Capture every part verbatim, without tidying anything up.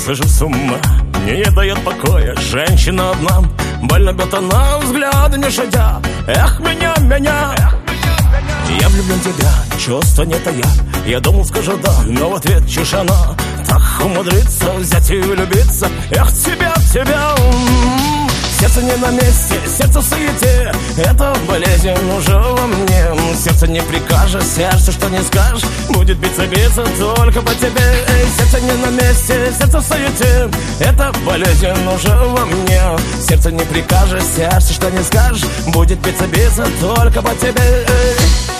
схожу с ума, мне не дает покоя женщина одна. Больно бьет она, взгляд не шадя. Эх, меня, меня, я влюблен в тебя, чувства не тая. Я думал, скажу да, но в ответ тишина. Так умудриться взять и влюбиться. Эх, тебя, тебя. Сердце не на месте, сердце в суете. Это болезнь уже во мне. Сердце не прикажешь, сердце что не скажешь будет биться, биться только по тебе. Эй, сердце не на месте, сердце в суете. Это болезнь уже во мне. Сердце не прикажешь, сердце что не скажешь будет биться, биться только по тебе. Эй.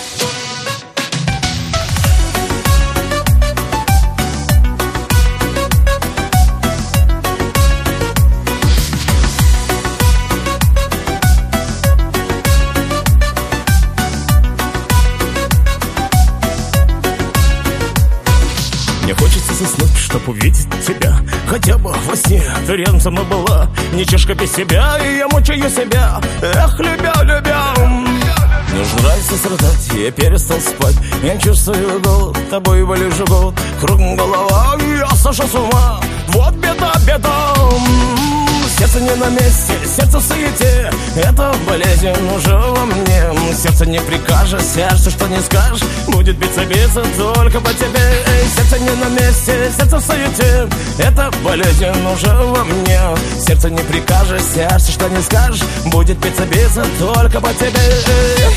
Мне хочется заснуть, чтоб увидеть тебя хотя бы во сне. Ты рядом со мной была, не чешка без себя, и я мучаю себя. Эх, любя, любя. Мне уже нравится страдать, я перестал спать. Я чувствую голод, тобой вылежу голод. Кругом голова, я сошел с ума. Вот беда, беда. Сердце не на месте, сердце в суете. Это болезнь уже во мне. Сердце не прикажешь, сердце что не скажешь будет биться, биться только по тебе. Эй, сердце не на месте, сердце в суете. Это болезнь уже во мне. Сердце не прикажешь, сердце что не скажешь будет биться, биться только по тебе. Эй.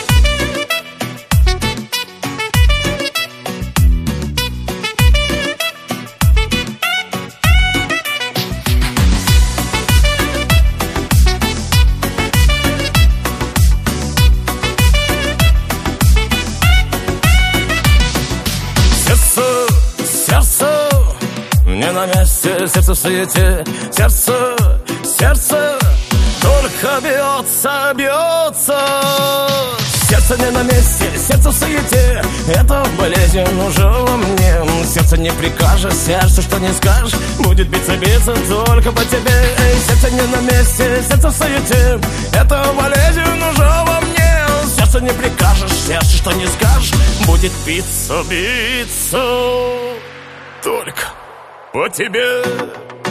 Сердце не на месте, сердце в суете. Сердце, сердце только бьется, бьется. Сердце не на месте, сердце в суете. Это болезнь уже во мне. Сердце не прикажешь, сердце что не скажешь будет биться, биться только по тебе. Эй, сердце не на месте, сердце в суете. Это болезнь уже во мне. Сердце не прикажешь, сердце что не скажешь будет биться, биться только по тебе.